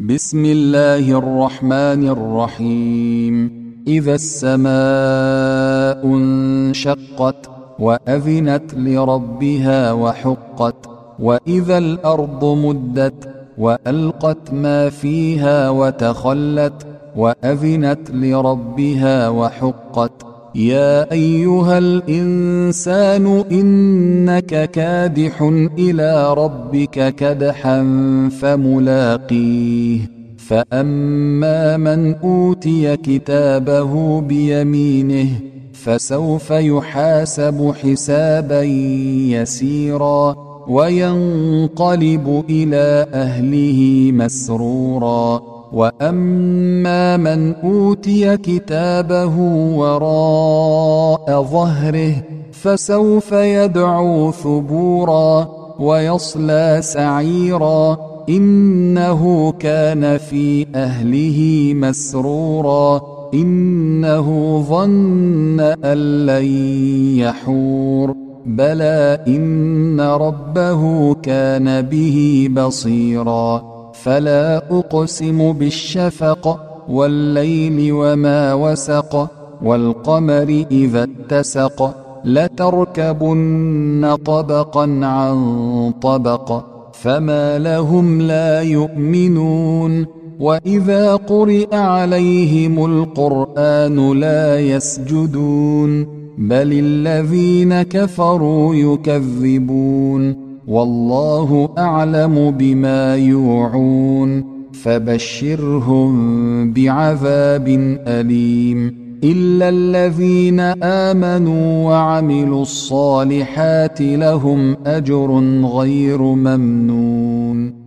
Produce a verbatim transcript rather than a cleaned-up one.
بسم الله الرحمن الرحيم. إذا السماء انشقت وأذنت لربها وحقت، وإذا الأرض مدت وألقت ما فيها وتخلت وأذنت لربها وحقت. يا أيها الإنسان إنك كادح إلى ربك كدحا فملاقيه. فأما من أوتي كتابه بيمينه فسوف يحاسب حسابا يسيرا وينقلب إلى أهله مسرورا. وأما من أوتي كتابه وراء ظهره فسوف يدعو ثبورا ويصلى سعيرا، إنه كان في أهله مسرورا، إنه ظن أن لن يحور. بلى إن ربه كان به بصيرا. فلا أقسم بالشفق والليل وما وسق، والقمر إذا اتسق، لتركبن طبقا عن طبق، فما لهم لا يؤمنون. وإذا قرئ عليهم القرآن لا يسجدون، بل الذين كفروا يكذبون. والله أعلم بما يوعون، فبشرهم بعذاب أليم، إلا الذين آمنوا وعملوا الصالحات لهم أجر غير ممنون.